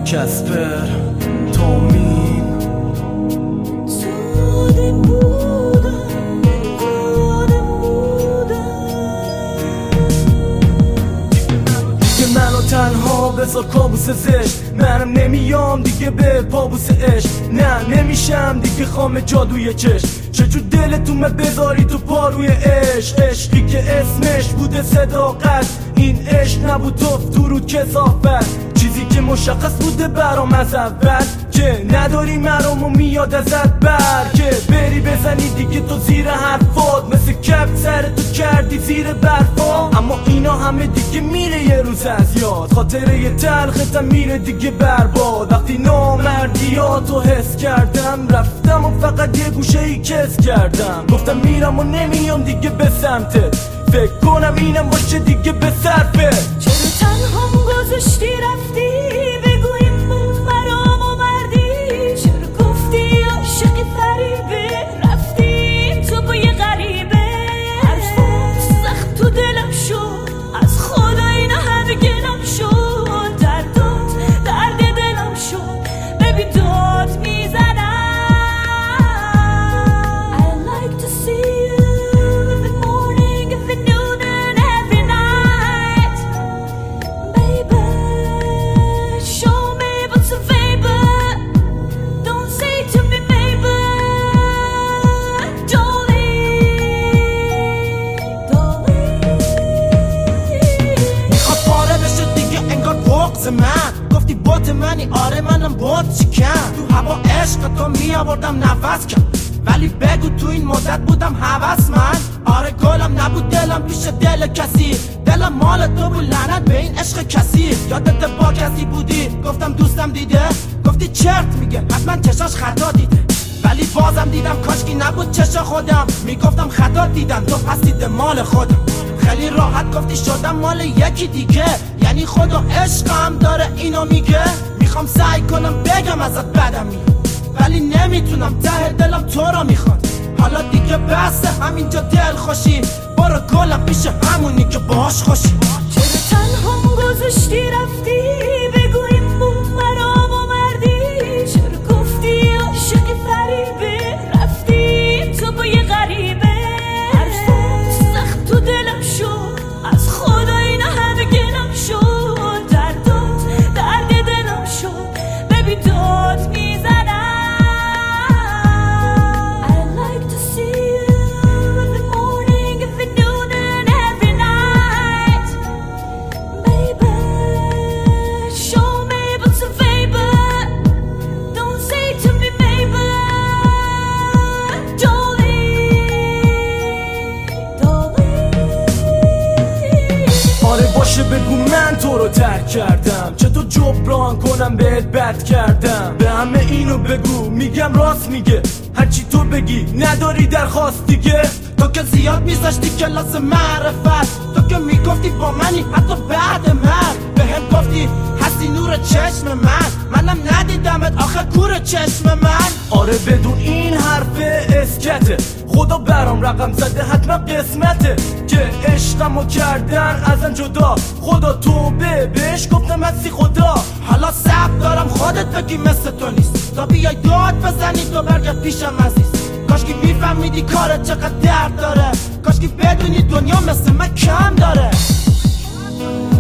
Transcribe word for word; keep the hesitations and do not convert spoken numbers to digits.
کسپر تومین ساده بودم آدم بودم دیگه منو تنها بذار کابوس زشت منم نمیام دیگه به پابوس عشق نه نمیشم دیگه خام جادوی چشم چجور دلتون بذاری تو پاروی عشق عشقی که اسمش بوده صداقت این عشق نبود تو درود کثافت چیزی که مشخص بوده برام از اول که نداری مرامو میاد ازت بر که بری بزنی دیگه تو زیر حرفات مثل کف سر تو کردی زیر برفا اما اینا همه دیگه میره یه روز از یاد خاطره یه تلختم میره دیگه برباد وقتی نامردیاتو حس کردم رفتم و فقط یه گوشه ای کس کردم گفتم میرم و نمیام دیگه به سمتت فکر کنم اینم باشه دیگه به صرفه چرا تنهام گذاشتی رفتی بگو این بود مرام و مردی چرا گفتی عاشق فریبه رفتی تو با یه غریبه حرفات سخت تو دلم شد از خدا اینا همه گلم شد دردات درد دلم شد ببین داد میزنم I like to see you in the morning if it noon and every night baby show me what's a favor don't say to me baby don't leave don't leave میخواد پاره بشه دیگه انگار بغض من گفتی بوت منی آره منم بوت چیکن تو هوا عشق تو میآوردم نفس کن ولی بگو تو این مدت بودم هوس من آره گلم نبود دلم پیش دل کسی دلم مال تو بود لعنت به این عشق کسی یادت با کسی بودی گفتم دوستم دیده گفتی چرت میگه حتما چشاش خطا دیده ولی بازم دیدم کاشکی نبود چشا خودم میگفتم خطا دیدن تو پس دیده مال خودم خیلی راحت گفتی شدم مال یکی دیگه یعنی خدا عشقم داره اینو میگه میخوام سعی کنم بگم ازت بدم میاد ولی نمیتونم ته دلم تو را میخواد حالا دیگه بسته همینجا دل خوشی برو گلم پیش همونی که باش خوشی چرا تنهام گذاشتی رفتی بگو این بود مرام و مردی چرا گفتی عاشق فریبه رفتی تو با یه غریبه حرفات سخت تو دلم شد از خدا اینا همه گلم شد دردات درد دلم شد ببین داد میزنم I like to see you in the morning if it noon and every night baby show me what's a favor don't say to me baby don't leave don't leave آره باشه بگو من تو رو ترک کردم چطور جبران کنم بهت بد کردم به همه اینو بگو میگم راست میگه هرچی تو بگی نداری درخواست دیگه تو که زیاد میذاشتی کلاس معرفت تو که میگفتی با منی حتی بعد مرگ به هم گفتی هستی نور چشم من منم ندیدمت آخه کور چشم من آره بدون این حرف اسکته خدا برام رقم زده حتما قسمته که عشقمو کردن ازن جدا خدا توبه بهش گفتم هستی خدا حالا صبر دارم خودت بگی مثل تو نیست تا بیای داد بزنی تو برگرد پیشم عزیز کاشکی میفهمیدی کارت چقدر درد داره کاشکی بدونی دنیا مثل من کم داره